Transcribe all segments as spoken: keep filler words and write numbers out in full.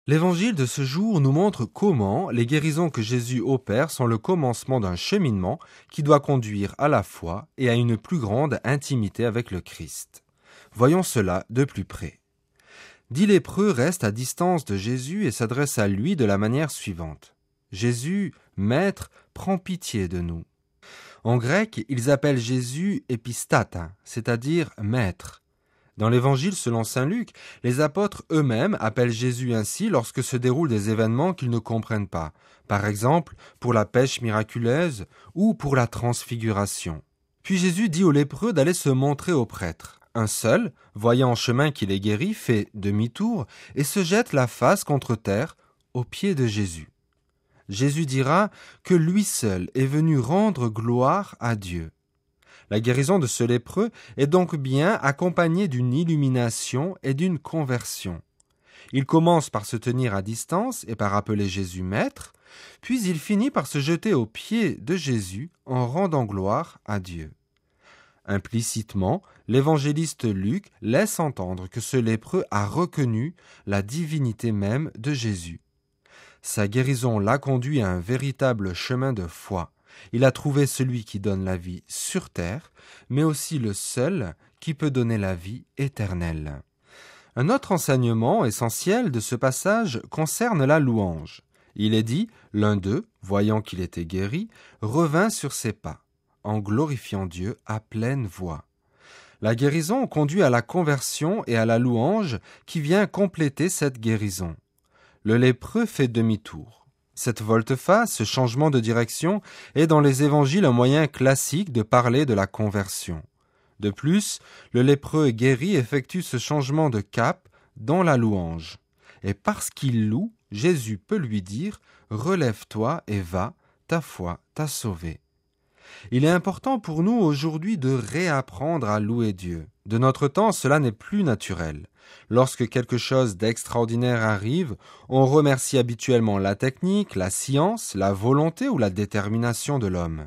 L'évangile de ce jour nous montre comment les guérisons que Jésus opère sont le commencement d'un cheminement qui doit conduire à la foi et à une plus grande intimité avec le Christ. Voyons cela de plus près. Dix lépreux restent à distance de Jésus et s'adressent à lui de la manière suivante. Jésus, Maître, prends pitié de nous. En grec, ils appellent Jésus épistata, c'est-à-dire Maître. Dans l'Évangile selon saint Luc, les apôtres eux-mêmes appellent Jésus ainsi lorsque se déroulent des événements qu'ils ne comprennent pas, par exemple pour la pêche miraculeuse ou pour la transfiguration. Puis Jésus dit aux lépreux d'aller se montrer aux prêtres. Un seul, voyant en chemin qu'il est guéri, fait demi-tour et se jette la face contre terre aux pieds de Jésus. Jésus dira que lui seul est venu rendre gloire à Dieu. La guérison de ce lépreux est donc bien accompagnée d'une illumination et d'une conversion. Il commence par se tenir à distance et par appeler Jésus Maître, puis il finit par se jeter aux pieds de Jésus en rendant gloire à Dieu. Implicitement, l'évangéliste Luc laisse entendre que ce lépreux a reconnu la divinité même de Jésus. Sa guérison l'a conduit à un véritable chemin de foi. Il a trouvé celui qui donne la vie sur terre, mais aussi le seul qui peut donner la vie éternelle. Un autre enseignement essentiel de ce passage concerne la louange. Il est dit, l'un d'eux, voyant qu'il était guéri, revint sur ses pas, en glorifiant Dieu à pleine voix. La guérison conduit à la conversion et à la louange qui vient compléter cette guérison. Le lépreux fait demi-tour. Cette volte-face, ce changement de direction, est dans les évangiles un moyen classique de parler de la conversion. De plus, le lépreux guéri effectue ce changement de cap dans la louange. Et parce qu'il loue, Jésus peut lui dire « Relève-toi et va, ta foi t'a sauvé ». Il est important pour nous aujourd'hui de réapprendre à louer Dieu. De notre temps, cela n'est plus naturel. Lorsque quelque chose d'extraordinaire arrive, on remercie habituellement la technique, la science, la volonté ou la détermination de l'homme.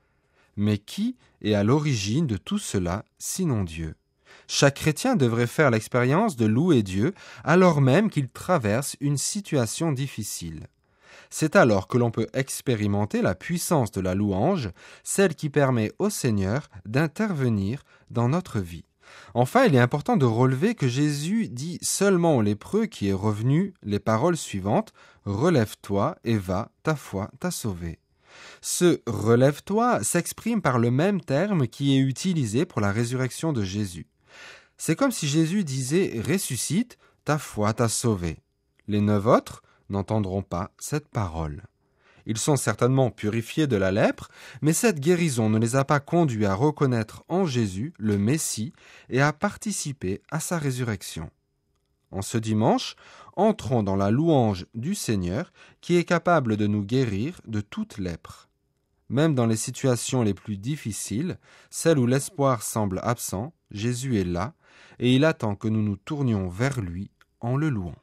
Mais qui est à l'origine de tout cela, sinon Dieu ? Chaque chrétien devrait faire l'expérience de louer Dieu alors même qu'il traverse une situation difficile. C'est alors que l'on peut expérimenter la puissance de la louange, celle qui permet au Seigneur d'intervenir dans notre vie. Enfin, il est important de relever que Jésus dit seulement aux lépreux qui est revenu les paroles suivantes « Relève-toi et va, ta foi t'a sauvé ». Ce « relève-toi » s'exprime par le même terme qui est utilisé pour la résurrection de Jésus. C'est comme si Jésus disait « Ressuscite, ta foi t'a sauvé ». Les neuf autres n'entendront pas cette parole. Ils sont certainement purifiés de la lèpre, mais cette guérison ne les a pas conduits à reconnaître en Jésus le Messie et à participer à sa résurrection. En ce dimanche, entrons dans la louange du Seigneur qui est capable de nous guérir de toute lèpre. Même dans les situations les plus difficiles, celles où l'espoir semble absent, Jésus est là et il attend que nous nous tournions vers lui en le louant.